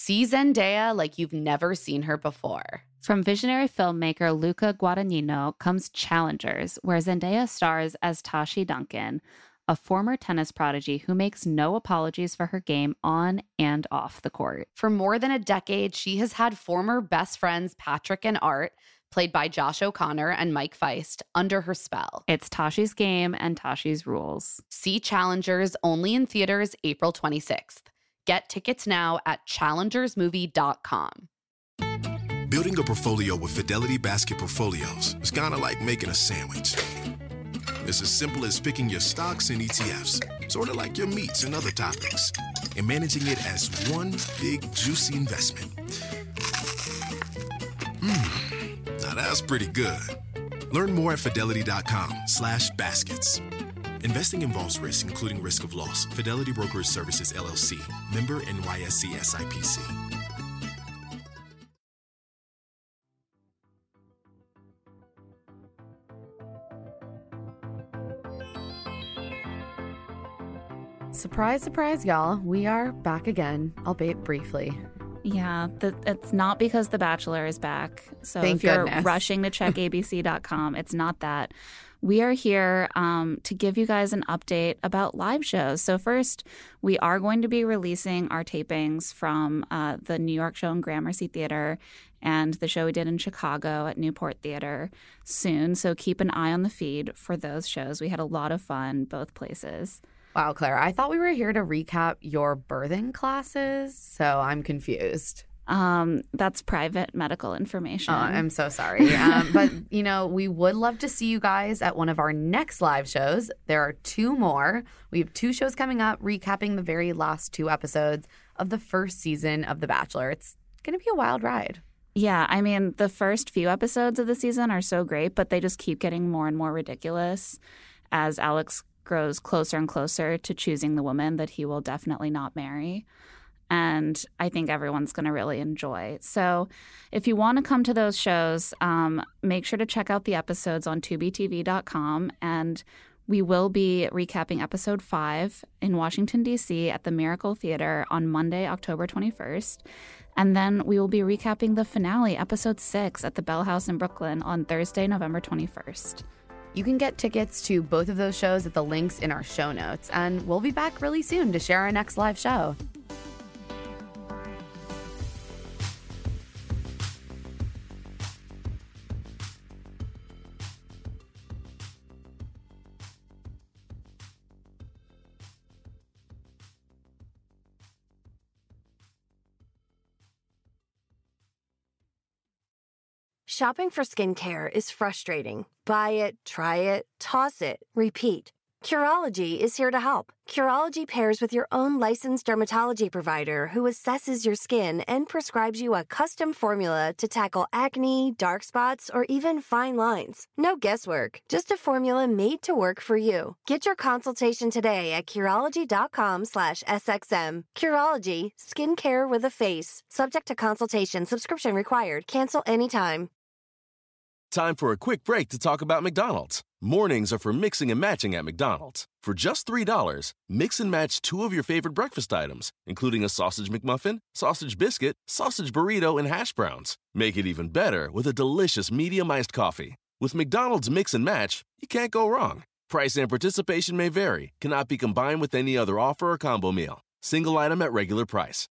See Zendaya like you've never seen her before. From visionary filmmaker Luca Guadagnino comes Challengers, where Zendaya stars as Tashi Duncan, a former tennis prodigy who makes no apologies for her game on and off the court. For more than a decade, she has had former best friends Patrick and Art, played by Josh O'Connor and Mike Feist, under her spell. It's Tashi's game and Tashi's rules. See Challengers only in theaters April 26th. Get tickets now at challengersmovie.com. Building a portfolio with Fidelity Basket Portfolios is kind of like making a sandwich. It's as simple as picking your stocks and ETFs, sort of like your meats and other toppings, and managing it as one big, juicy investment. Now that's pretty good. Learn more at fidelity.com/baskets. Investing involves risk, including risk of loss. Fidelity Brokerage Services, LLC. Member NYSE SIPC. Surprise, surprise, y'all. We are back again, albeit briefly. Yeah, it's not because The Bachelor is back. So Thank if you're goodness. rushing to check abc.com, it's not that. We are here to give you guys an update about live shows. So first, we are going to be releasing our tapings from the New York show in Gramercy Theater and the show we did in Chicago at Newport Theater soon. So keep an eye on the feed for those shows. We had a lot of fun both places. Wow, Claire, I thought we were here to recap your birthing classes, so I'm confused. That's private medical information. I'm so sorry. But, we would love to see you guys at one of our next live shows. There are 2 more. We have 2 shows coming up, recapping the very last 2 episodes of the first season of The Bachelor. It's going to be a wild ride. Yeah, I mean, the first few episodes of the season are so great, but they just keep getting more and more ridiculous as Alex grows closer and closer to choosing the woman that he will definitely not marry. And I think everyone's going to really enjoy. So if you want to come to those shows, make sure to check out the episodes on tubetv.com. And we will be recapping episode 5 in Washington, D.C. at the Miracle Theater on Monday, October 21st. And then we will be recapping the finale, episode 6, at the Bell House in Brooklyn on Thursday, November 21st. You can get tickets to both of those shows at the links in our show notes. And we'll be back really soon to share our next live show. Shopping for skincare is frustrating. Buy it, try it, toss it, repeat. Curology is here to help. Curology pairs with your own licensed dermatology provider who assesses your skin and prescribes you a custom formula to tackle acne, dark spots, or even fine lines. No guesswork, just a formula made to work for you. Get your consultation today at Curology.com/SXM. Curology, skincare with a face. Subject to consultation, subscription required. Cancel anytime. Time for a quick break to talk about McDonald's. Mornings are for mixing and matching at McDonald's. For just $3, mix and match 2 of your favorite breakfast items, including a sausage McMuffin, sausage biscuit, sausage burrito, and hash browns. Make it even better with a delicious medium iced coffee. With McDonald's Mix and Match, you can't go wrong. Price and participation may vary, cannot be combined with any other offer or combo meal. Single item at regular price.